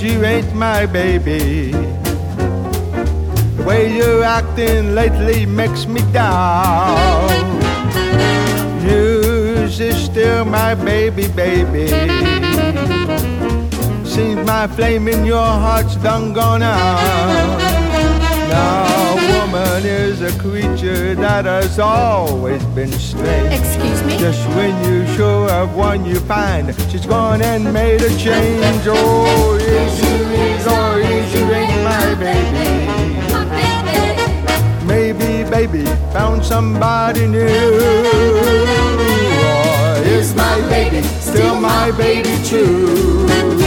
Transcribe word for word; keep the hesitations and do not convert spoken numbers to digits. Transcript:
you ain't my baby. The way you're acting lately makes me doubt. You's still my baby, baby. Seems my flame in your heart's done gone out. Now, woman is a creature that has always been strange. Excuse me? Just when you're sure of one you find, she's gone and made a change. Oh, is you is or is you ain't my baby. Maybe, baby, found somebody new. Or is my baby still my baby too?